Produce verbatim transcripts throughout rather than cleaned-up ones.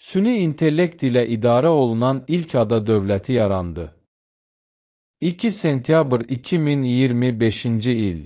Süni intellekt ilə idarə olunan ilk ada dövləti yarandı. iki sentyabr iki min iyirmi beşinci il.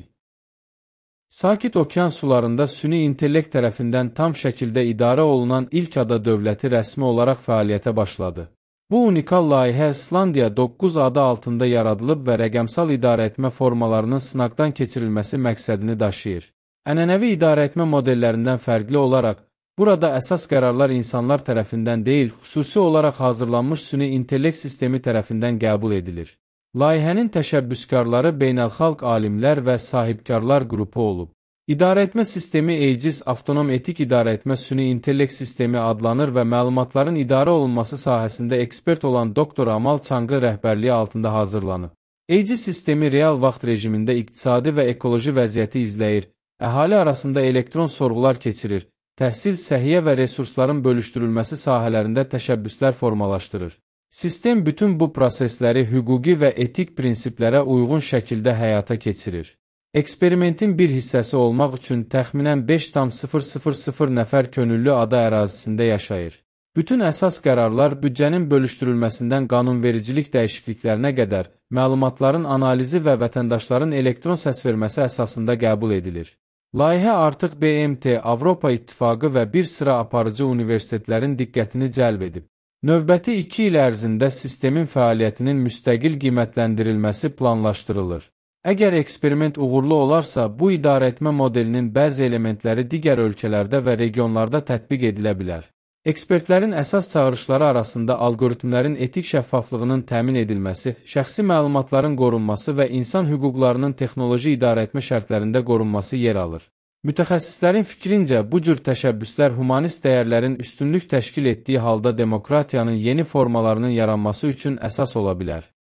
Sakit Okean sularında süni intellekt tərəfindən tam şəkildə idarə olunan ilk ada dövləti rəsmi olaraq fəaliyyətə başladı. Bu unikal layihə İslandiya doqquz adı altında yaradılıb və rəqəmsal idarəetmə formalarının sınaqdan keçirilməsi məqsədini daşıyır. Ənənəvi idarəetmə modellərindən fərqli olaraq, burada əsas qərarlar insanlar tərəfindən deyil, xüsusi olaraq hazırlanmış süni intellekt sistemi tərəfindən qəbul edilir. Layihənin təşəbbüskarları beynəlxalq alimlər və sahibkarlar qrupu olub. İdarəetmə sistemi AGIS Avtonom Etik İdarəetmə Süni İntellekt Sistemi adlanır və məlumatların idarə olunması sahəsində ekspert olan doktor Amal Çangı rəhbərliyi altında hazırlanıb. AGIS sistemi real vaxt rejimində iqtisadi və ekoloji vəziyyəti izləyir, əhali arasında elektron sorğular keçirir, təhsil, səhiyyə və resursların bölüşdürülməsi sahələrində təşəbbüslər formalaşdırır. Sistem bütün bu prosesləri hüquqi və etik prinsiplərə uyğun şəkildə həyata keçirir. Eksperimentin bir hissəsi olmaq üçün təxminən beş tam sıfır sıfır sıfır nəfər könüllü ada ərazisində yaşayır. Bütün əsas qərarlar büdcənin bölüşdürülməsindən qanunvericilik dəyişikliklərinə qədər məlumatların analizi və vətəndaşların elektron səsverməsi əsasında qəbul edilir. Layihə artıq B M T, Avropa İttifaqı və bir sıra aparıcı universitetlərin diqqətini cəlb edib. Növbəti iki il ərzində sistemin fəaliyyətinin müstəqil qiymətləndirilməsi planlaşdırılır. Əgər eksperiment uğurlu olarsa, bu idarəetmə modelinin bəzi elementləri digər ölkələrdə və regionlarda tətbiq edilə bilər. Ekspertlərin əsas çağırışları arasında alqoritmlərin etik şəffaflığının təmin edilməsi, şəxsi məlumatların qorunması və insan hüquqlarının texnoloji idarəetmə şərtlərində qorunması yer alır. Mütəxəssislərin fikrincə, bu cür təşəbbüslər humanist dəyərlərin üstünlük təşkil etdiyi halda demokratiyanın yeni formalarının yaranması üçün əsas ola bilər.